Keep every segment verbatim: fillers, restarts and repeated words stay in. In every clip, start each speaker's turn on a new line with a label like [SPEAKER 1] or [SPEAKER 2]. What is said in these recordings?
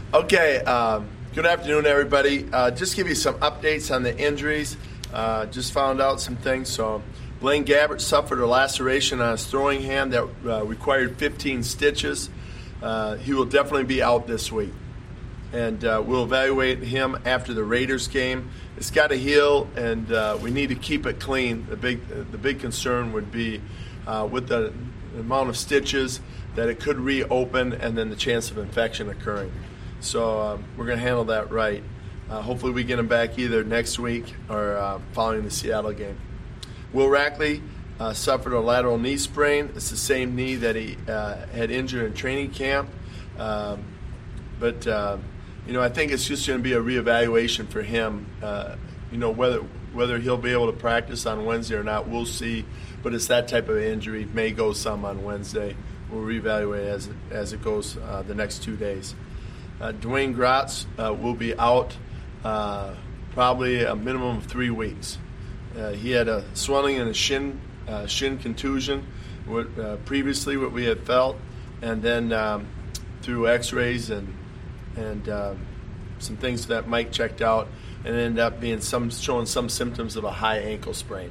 [SPEAKER 1] Okay, um, good afternoon, everybody. Uh, just give you some updates on the injuries. Uh, just found out some things. So Blaine Gabbert suffered a laceration on his throwing hand that uh, required fifteen stitches. Uh, he will definitely be out this week. And uh, we'll evaluate him after the Raiders game. It's got to heal, and uh, we need to keep it clean. The big, the big concern would be uh, with the amount of stitches that it could reopen, and then the chance of infection occurring. So um, we're going to handle that right. Uh, hopefully we get him back either next week or uh, following the Seattle game. Will Rackley uh, suffered a lateral knee sprain. It's the same knee that he uh, had injured in training camp. Um, but, uh, you know, I think it's just going to be a reevaluation for him. Uh, you know, whether whether he'll be able to practice on Wednesday or not, we'll see. But it's that type of injury. May go some on Wednesday. We'll reevaluate as it, as it goes uh, the next two days. Uh, Dwayne Gratz uh, will be out uh, probably a minimum of three weeks. Uh, he had a swelling in his shin, uh, shin contusion, what, uh, previously what we had felt, and then um, through X-rays and and um, some things that Mike checked out, and it ended up being some showing some symptoms of a high ankle sprain.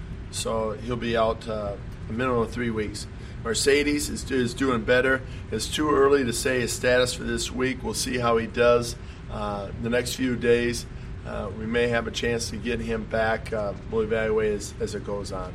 [SPEAKER 1] So he'll be out uh, a minimum of three weeks. Mercedes is, is doing better. It's too early to say his status for this week. We'll see how he does uh, the next few days. Uh, we may have a chance to get him back. Uh, we'll evaluate as, as it goes on.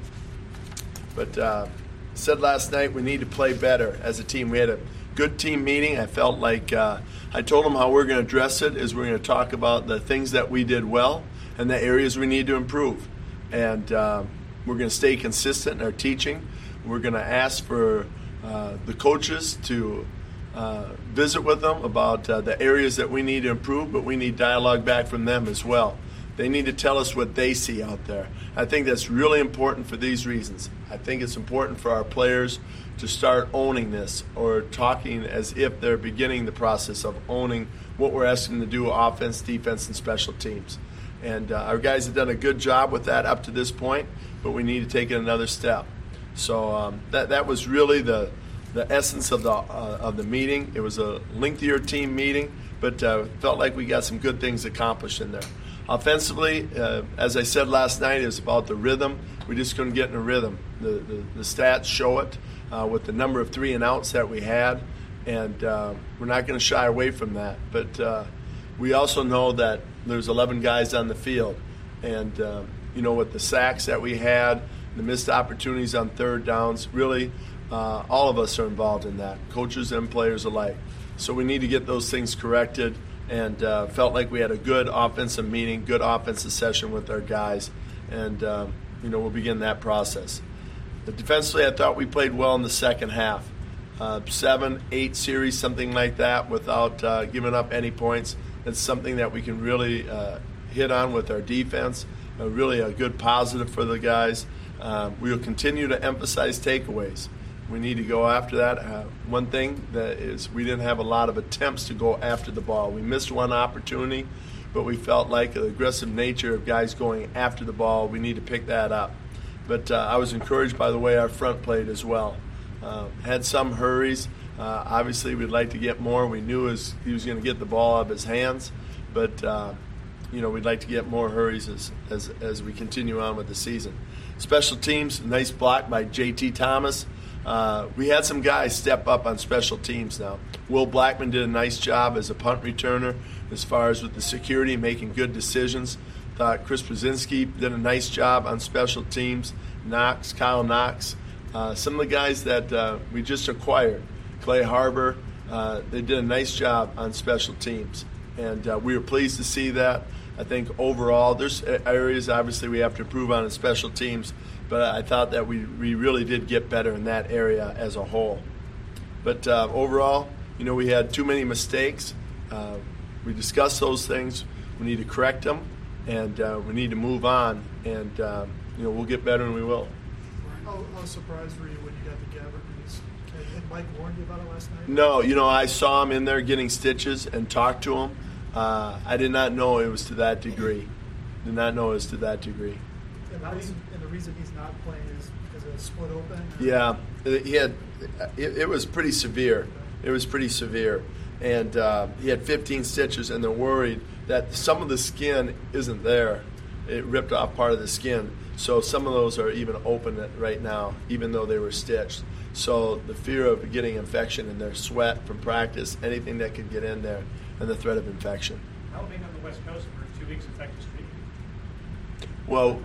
[SPEAKER 1] But uh, said last night we need to play better as a team. We had a good team meeting. I felt like uh, I told them how we're going to address it is we're going to talk about the things that we did well and the areas we need to improve. And uh, we're going to stay consistent in our teaching. We're going to ask for uh, the coaches to uh, visit with them about uh, the areas that we need to improve, but we need dialogue back from them as well. They need to tell us what they see out there. I think that's really important for these reasons. I think it's important for our players to start owning this or talking as if they're beginning the process of owning what we're asking them to do, offense, defense, and special teams. And uh, our guys have done a good job with that up to this point, but we need to take it another step. So um, that that was really the the essence of the uh, of the meeting. It was a lengthier team meeting, but uh, felt like we got some good things accomplished in there. Offensively, uh, as I said last night, it was about the rhythm. We just couldn't get in a rhythm. The the, the stats show it uh, with the number of three and outs that we had, and uh, we're not going to shy away from that. But uh, we also know that there's eleven guys on the field, and uh, you know, with the sacks that we had, the missed opportunities on third downs, really uh, all of us are involved in that, coaches and players alike. So we need to get those things corrected, and uh, felt like we had a good offensive meeting, good offensive session with our guys, and uh, you know, we'll begin that process. But defensively, I thought we played well in the second half. Uh, seven, eight series, something like that, without uh, giving up any points. It's something that we can really uh, hit on with our defense, uh, really a good positive for the guys. Uh, we will continue to emphasize takeaways. We need to go after that. Uh, one thing that is we didn't have a lot of attempts to go after the ball. We missed one opportunity, but we felt like the aggressive nature of guys going after the ball, we need to pick that up. But uh, I was encouraged by the way our front played as well. Uh, had some hurries. Uh, obviously, we'd like to get more. We knew his, he was going to get the ball out of his hands, but uh, you know, we'd like to get more hurries as, as as we continue on with the season. Special teams, nice block by J T Thomas. Uh, we had some guys step up on special teams now. Will Blackman did a nice job as a punt returner as far as with the security, making good decisions. Thought Chris Brzezinski did a nice job on special teams. Knox, Kyle Knox, uh, some of the guys that uh, we just acquired, Clay Harbor, uh, they did a nice job on special teams. And uh, we were pleased to see that. I think overall, there's areas obviously we have to improve on in special teams, but I thought that we, we really did get better in that area as a whole. But uh, overall, you know, we had too many mistakes. Uh, we discussed those things. We need to correct them, and uh, we need to move on. And uh, you know, we'll get better, and we will.
[SPEAKER 2] How, how surprised were you when you got the Gabbert news? Had Mike warned you about it last night?
[SPEAKER 1] No, you know, I saw him in there getting stitches and talked to him. Uh, I did not know it was to that degree. Did not know it was to that degree.
[SPEAKER 2] And the reason, and the reason he's not playing is because of a split open?
[SPEAKER 1] Yeah, he had. It, it was pretty severe. It was pretty severe, and uh, he had fifteen stitches, and they're worried that some of the skin isn't there. It ripped off part of the skin. So some of those are even open right now, even though they were stitched. So the fear of getting infection in their sweat from practice, anything that could get in there, and the threat of infection.
[SPEAKER 3] How being on the West Coast for two weeks affect his treatment?
[SPEAKER 1] Well,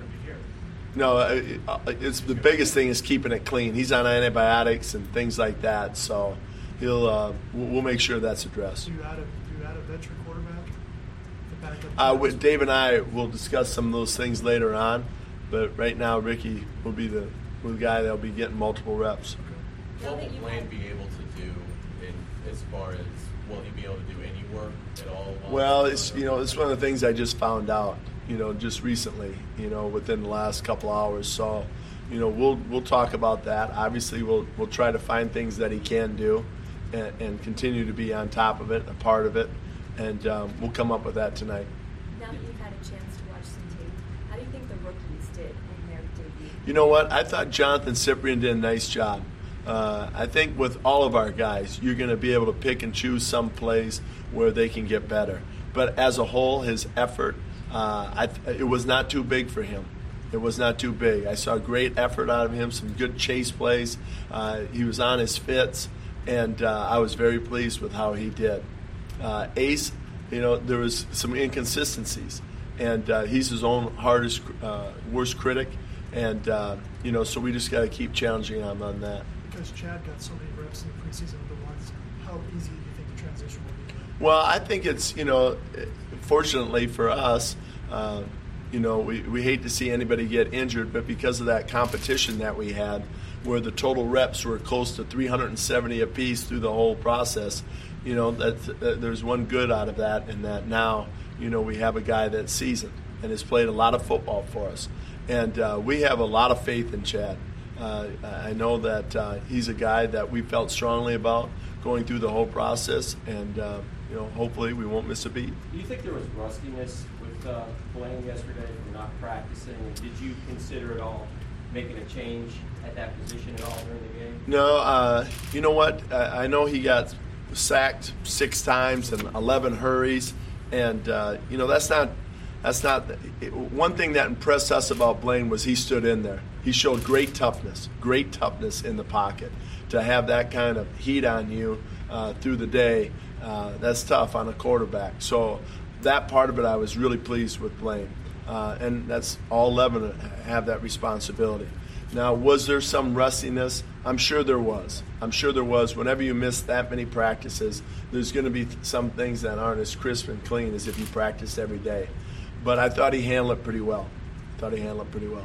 [SPEAKER 1] no, it, it's the biggest thing is keeping it clean. He's on antibiotics and things like that, so he'll uh, we'll make sure that's addressed.
[SPEAKER 2] Do you add a, do you add a veteran quarterback to back up?
[SPEAKER 1] Uh, with Dave and I will discuss some of those things later on, but right now Ricky will be the, will the guy that'll be getting multiple reps.
[SPEAKER 4] What will Blaine be able to do in, as far as, will he be able to do any work at all?
[SPEAKER 1] Well, it's you know it's one of the things I just found out, you know, just recently, you know, within the last couple hours. So, you know, we'll we'll talk about that. Obviously, we'll we'll try to find things that he can do, and, and continue to be on top of it, a part of it, and um, we'll come up with that tonight.
[SPEAKER 5] Now that you've had a chance to watch some tape, how do you think the rookies did in their debut?
[SPEAKER 1] You know what? I thought Jonathan Cyprian did a nice job. Uh, I think with all of our guys, you're going to be able to pick and choose some plays where they can get better. But as a whole, his effort, uh, I th- it was not too big for him. It was not too big. I saw great effort out of him, some good chase plays. Uh, he was on his fits, and uh, I was very pleased with how he did. Uh, Ace, you know, there was some inconsistencies, and uh, he's his own hardest, uh, worst critic, and uh, you know, so we just got to keep challenging him on that.
[SPEAKER 2] Because Chad got so many reps in the preseason with the ones, how easy do you think the transition will be?
[SPEAKER 1] Well, I think it's, you know, fortunately for us, uh, you know, we, we hate to see anybody get injured, but because of that competition that we had, where the total reps were close to three hundred seventy apiece through the whole process, you know, that, that there's one good out of that, and that now, you know, we have a guy that's seasoned and has played a lot of football for us. And uh, we have a lot of faith in Chad. Uh, I know that uh, he's a guy that we felt strongly about going through the whole process, and uh, you know, hopefully we won't miss a beat.
[SPEAKER 6] Do you think there was rustiness with uh, Blaine yesterday from not practicing? And did you consider at all making a change at that position at all during the game?
[SPEAKER 1] No, uh, you know what? I, I know he got sacked six times and eleven hurries, and uh, you know that's not. That's not it, one thing that impressed us about Blaine was he stood in there. He showed great toughness, great toughness in the pocket. To have that kind of heat on you uh, through the day, uh, that's tough on a quarterback. So that part of it, I was really pleased with Blaine, uh, and that's all eleven have that responsibility. Now, was there some rustiness? I'm sure there was. I'm sure there was. Whenever you miss that many practices, there's going to be some things that aren't as crisp and clean as if you practiced every day. But I thought he handled it pretty well. I thought he handled it pretty well.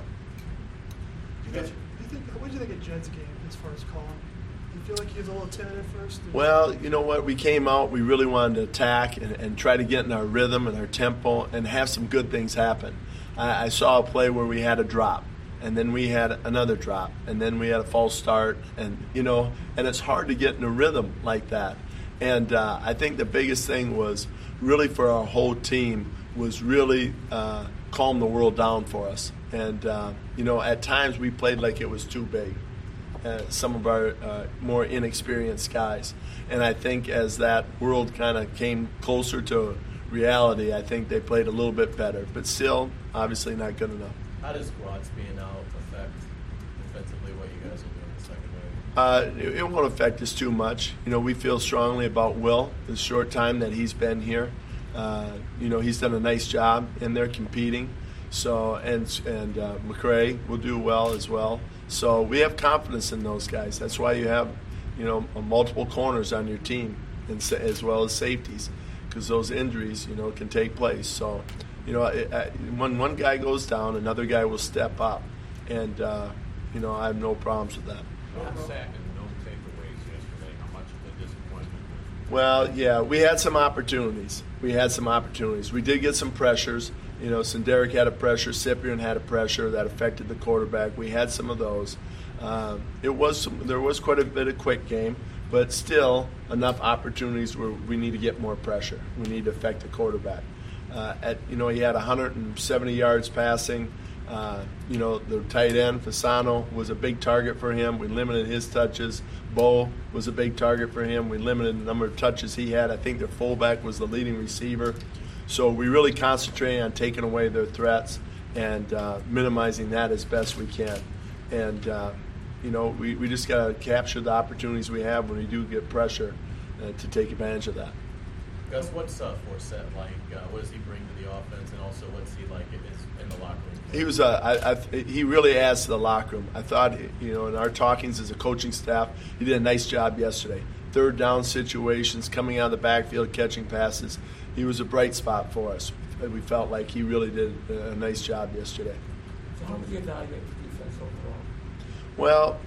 [SPEAKER 2] Do you think, do you think, what do you think of Jed's game as far as calling? Do you feel like he was a little timid at first?
[SPEAKER 1] Well, you know what? We came out, we really wanted to attack and, and try to get in our rhythm and our tempo and have some good things happen. I, I saw a play where we had a drop, and then we had another drop, and then we had a false start, and, you know, and it's hard to get in a rhythm like that. And uh, I think the biggest thing was really for our whole team was really uh, calm the world down for us. And, uh, you know, at times we played like it was too big, uh, some of our uh, more inexperienced guys. And I think as that world kind of came closer to reality, I think they played a little bit better. But still, obviously not good enough.
[SPEAKER 4] How does Watts being out affect defensively what you guys will do in the second wave?
[SPEAKER 1] Uh, it, it won't affect us too much. You know, we feel strongly about Will, the short time that he's been here. Uh, you know, he's done a nice job in there competing. So, and and uh, McCray will do well as well. So we have confidence in those guys. That's why you have, you know, multiple corners on your team, and sa- as well as safeties, because those injuries, you know, can take place. So, you know, it, uh, when one guy goes down, another guy will step up, and uh, you know, I have no problems with that.
[SPEAKER 7] No sack and no takeaways yesterday. How much of a disappointment?
[SPEAKER 1] Well, yeah, we had some opportunities. We had some opportunities. We did get some pressures. You know, Senderic had a pressure. Cyprian had a pressure that affected the quarterback. We had some of those. Um, it was some, there was quite a bit of quick game, but still enough opportunities where we need to get more pressure. We need to affect the quarterback. Uh, at you know, he had one hundred seventy yards passing. Uh, you know, the tight end, Fasano, was a big target for him. We limited his touches. Bo was a big target for him. We limited the number of touches he had. I think their fullback was the leading receiver. So we really concentrated on taking away their threats and uh, minimizing that as best we can. And, uh, you know, we, we just got to capture the opportunities we have when we do get pressure uh, to take advantage of that.
[SPEAKER 4] Gus, what's uh, Forsett like? Uh, what does he bring to the offense, and also what's he like in, his, in the locker room?
[SPEAKER 1] He was uh, I, I, he really adds to the locker room. I thought, you know, in our talkings as a coaching staff, he did a nice job yesterday. Third down situations, coming out of the backfield, catching passes. He was a bright spot for us. We felt like he really did a nice job yesterday.
[SPEAKER 8] So how would you evaluate the defense overall?
[SPEAKER 1] Well,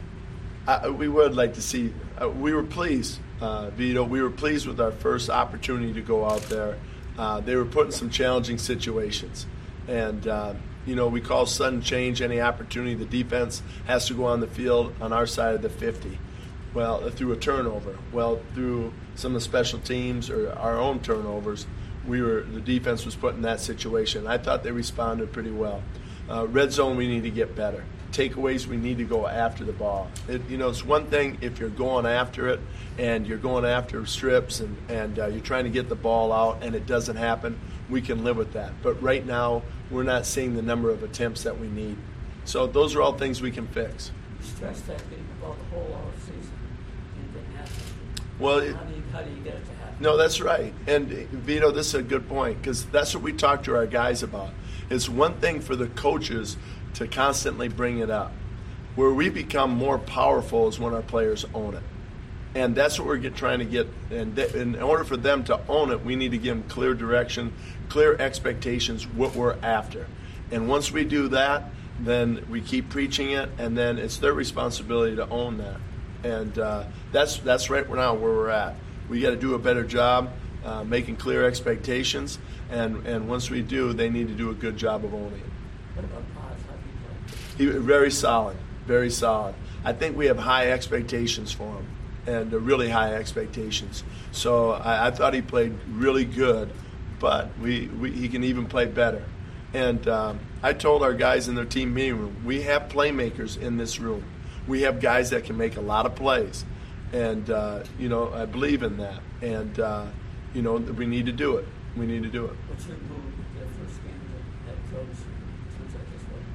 [SPEAKER 1] I, we would like to see. Uh, we were pleased, uh, Vito. We were pleased with our first opportunity to go out there. Uh, they were put in some challenging situations, and uh, you know, we call sudden change any opportunity the defense has to go on the field on our side of the fifty. Well, through a turnover. Well, through some of the special teams or our own turnovers, we were the defense was put in that situation. I thought they responded pretty well. Uh, red zone, we need to get better. Takeaways, we need to go after the ball. It, you know, it's one thing if you're going after it and you're going after strips and, and uh, you're trying to get the ball out and it doesn't happen, we can live with that. But right now, we're not seeing the number of attempts that we need. So those are all things we can fix.
[SPEAKER 8] You stressed that getting the ball the whole off season and it didn't happen.
[SPEAKER 1] Well, it,
[SPEAKER 8] how, do you, how do you get it to happen?
[SPEAKER 1] No, that's right. And, Vito, this is a good point because that's what we talk to our guys about. It's one thing for the coaches to constantly bring it up. Where we become more powerful is when our players own it. And that's what we're get, trying to get. And th- in order for them to own it, we need to give them clear direction, clear expectations, what we're after. And once we do that, then we keep preaching it, and then it's their responsibility to own that. And uh, that's that's right now where we're at. We got to do a better job uh, making clear expectations, and, and once we do, they need to do a good job of owning it.
[SPEAKER 8] What about Paz? How do you play?
[SPEAKER 1] He very solid, very solid. I think we have high expectations for him, and uh, really high expectations. So I, I thought he played really good, but we, we he can even play better. And um, I told our guys in their team meeting room, we have playmakers in this room. We have guys that can make a lot of plays, and uh, you know I believe in that. And uh, you know we need to do it. We need to do it.
[SPEAKER 8] What's your move with the first game that that coach seems like this way?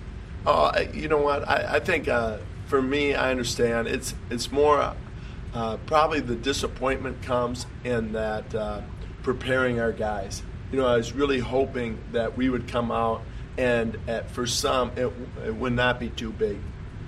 [SPEAKER 1] Oh, I- you know what? I, I think uh, for me, I understand. It's it's more uh, probably the disappointment comes in that uh, preparing our guys. You know, I was really hoping that we would come out and at, for some it, it would not be too big.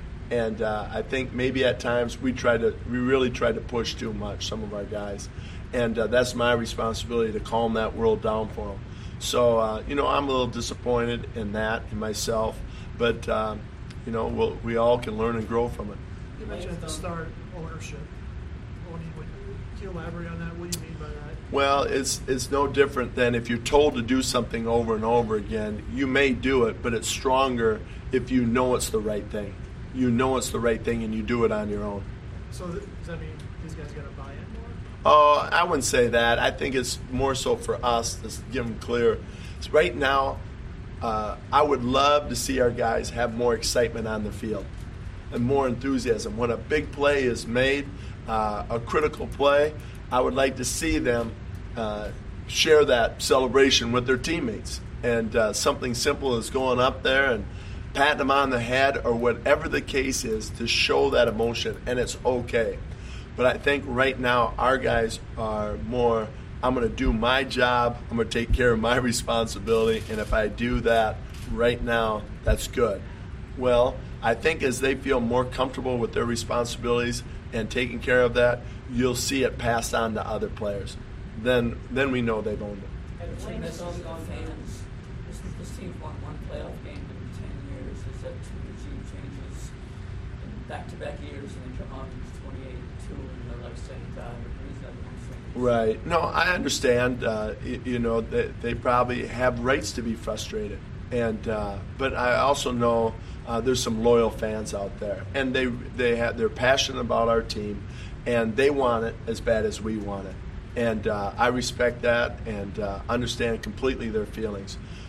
[SPEAKER 1] And uh, I think maybe at times we tried to, we really tried to push too much, some of our guys. And uh, that's my responsibility to calm that world down for them. So, uh, you know, I'm a little disappointed in that, in myself. But, uh, you know, we'll, we all can learn and grow from it.
[SPEAKER 2] You mentioned at the start ownership. What do you, what, can you elaborate on that? What do you mean by that?
[SPEAKER 1] Well, it's it's no different than if you're told to do something over and over again. You may do it, but it's stronger if you know it's the right thing. You know it's the right thing and you do it on your own.
[SPEAKER 2] So th- does that mean these guys got to buy in more?
[SPEAKER 1] Oh, I wouldn't say that. I think it's more so for us to give them clear. So right now, uh, I would love to see our guys have more excitement on the field and more enthusiasm. When a big play is made, uh, a critical play, I would like to see them uh, share that celebration with their teammates. And uh, something simple as going up there and patting them on the head or whatever the case is to show that emotion, and it's okay. But I think right now our guys are more, I'm going to do my job, I'm going to take care of my responsibility, and if I do that right now, that's good. Well, I think as they feel more comfortable with their responsibilities and taking care of that, you'll see it passed on to other players. Then then we know they've owned it.
[SPEAKER 8] And Jim, this on fans. This, this team's won one playoff game in ten years. Is that two regime changes in back-to-back years, and then come on twenty-eight and two, and they're like saying, God, everybody's got one thing.
[SPEAKER 1] Right. No, I understand. Uh, you, you know, they, they probably have rights to be frustrated, and uh, but I also know uh, there's some loyal fans out there, and they they have they're passionate about our team, and they want it as bad as we want it, and uh, I respect that and uh, understand completely their feelings.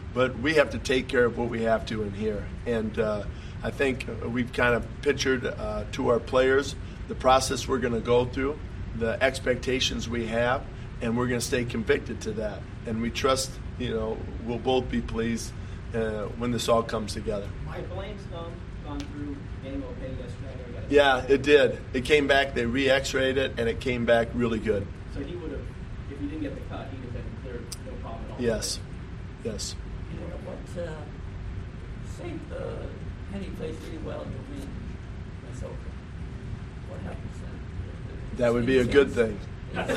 [SPEAKER 1] but we have to take care of what we have to in here. And uh, I think we've kind of pictured uh, to our players the process we're going to go through, the expectations we have, and we're going to stay convicted to that. And we trust, you know, we'll both be pleased uh, when this all comes together.
[SPEAKER 6] My Blaine's gone, gone through getting okay yesterday. I know he got a-
[SPEAKER 1] Yeah, it did. It came back, they re-x-rayed it, and it came back really good.
[SPEAKER 6] So he would have, if he didn't get the cut, he'd have been cleared, no problem at all.
[SPEAKER 1] Yes, yes.
[SPEAKER 8] You know, what, uh, say, uh, Penny plays really well in the win. That's okay. What happens then?
[SPEAKER 1] That would be a good thing.
[SPEAKER 8] Any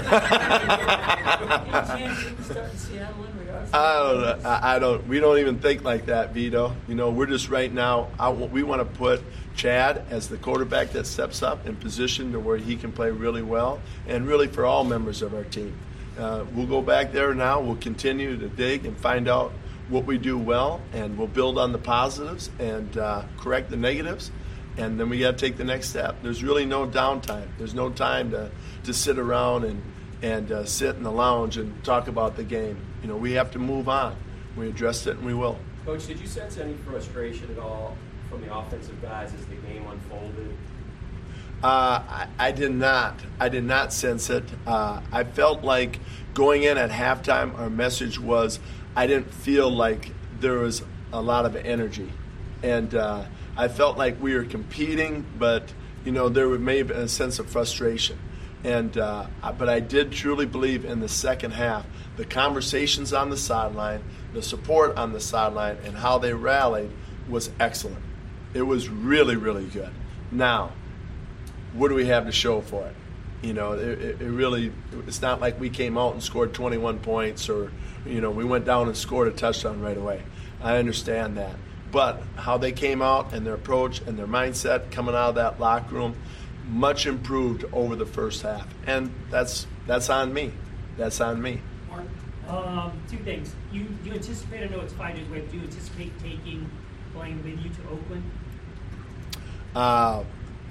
[SPEAKER 8] chance you can start in Seattle in regards to
[SPEAKER 1] I don't know. I I don't. We don't even think like that, Vito. You know, we're just right now. I, we want to put Chad as the quarterback that steps up in position to where he can play really well, and really for all members of our team. Uh, we'll go back there now. We'll continue to dig and find out what we do well, and we'll build on the positives and uh, correct the negatives. And then we got to take the next step. There's really no downtime. There's no time to, to sit around and and uh, sit in the lounge and talk about the game. You know, we have to move on. We addressed it, and we will.
[SPEAKER 6] Coach, did you sense any frustration at all from the offensive guys as the game unfolded?
[SPEAKER 1] Uh, I, I did not. I did not sense it. Uh, I felt like going in at halftime, our message was I didn't feel like there was a lot of energy. And uh, I felt like we were competing, but, you know, there may have been a sense of frustration. And uh, but I did truly believe in the second half, the conversations on the sideline, the support on the sideline, and how they rallied was excellent. It was really, really good. Now, what do we have to show for it? You know, it, it, it really, it's not like we came out and scored twenty-one points or, you know, we went down and scored a touchdown right away. I understand that. But how they came out and their approach and their mindset coming out of that locker room, much improved over the first half. And that's that's on me. That's on me.
[SPEAKER 3] Mark, um, two things. You you anticipate, I know it's five days away, but do you anticipate taking Blaine with you to Oakland?
[SPEAKER 1] Uh,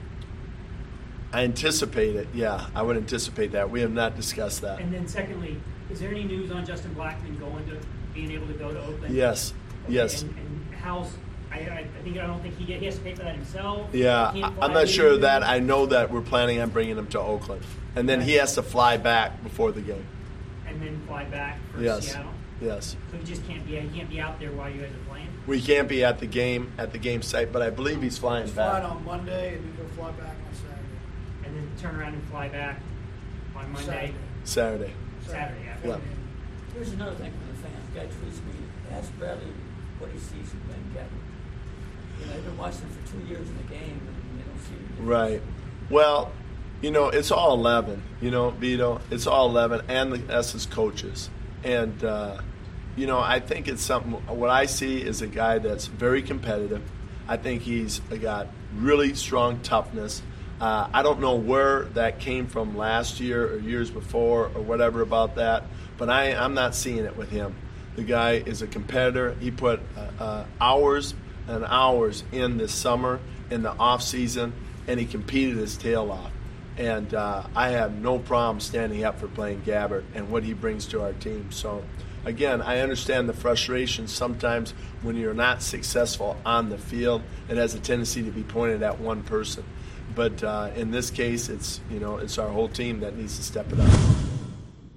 [SPEAKER 1] I anticipate it, yeah. I would anticipate that. We have not discussed that.
[SPEAKER 3] And then secondly, is there any news on Justin Blackman going to, being able to go to Oakland?
[SPEAKER 1] Yes,
[SPEAKER 3] Okay,
[SPEAKER 1] yes.
[SPEAKER 3] And, and how's, I, I I think, I don't think he, get, he has to pay for that himself.
[SPEAKER 1] Yeah,
[SPEAKER 3] He can't
[SPEAKER 1] I-
[SPEAKER 3] fly
[SPEAKER 1] I'm not
[SPEAKER 3] with
[SPEAKER 1] sure
[SPEAKER 3] you.
[SPEAKER 1] of that. I know that we're planning on bringing him to Oakland. And then he has to fly back before the game.
[SPEAKER 3] And then fly back for
[SPEAKER 1] Yes,
[SPEAKER 3] Seattle.
[SPEAKER 1] yes.
[SPEAKER 3] So he just can't be, he can't be out there while you guys are playing?
[SPEAKER 1] We can't be at the game, at the game site, but I believe he's flying
[SPEAKER 2] He's flying
[SPEAKER 1] back.
[SPEAKER 2] on Monday, and he'll fly back on Saturday.
[SPEAKER 3] And then turn around and fly back on Monday,
[SPEAKER 1] Saturday.
[SPEAKER 3] Saturday after.
[SPEAKER 1] Yeah.
[SPEAKER 8] Here's another thing from the fans. Guy tweets me, ask Bradley what he sees in Blaine Gabbert. You know, they've been watching him for two years in the game, and they don't see the difference.
[SPEAKER 1] Right. Well, you know, it's all eleven, you know, Vito. It's all eleven, and the us as coaches. And, uh, you know, I think it's something, what I see is a guy that's very competitive. I think he's got really strong toughness. Uh, I don't know where that came from last year or years before or whatever about that, but I, I'm not seeing it with him. The guy is a competitor. He put uh, uh, hours and hours in this summer, in the off season, and he competed his tail off. And uh, I have no problem standing up for Blaine Gabbert and what he brings to our team. So, again, I understand the frustration sometimes when you're not successful on the field. It has a tendency to be pointed at one person. But uh, in this case, it's, you know, it's our whole team that needs to step it up.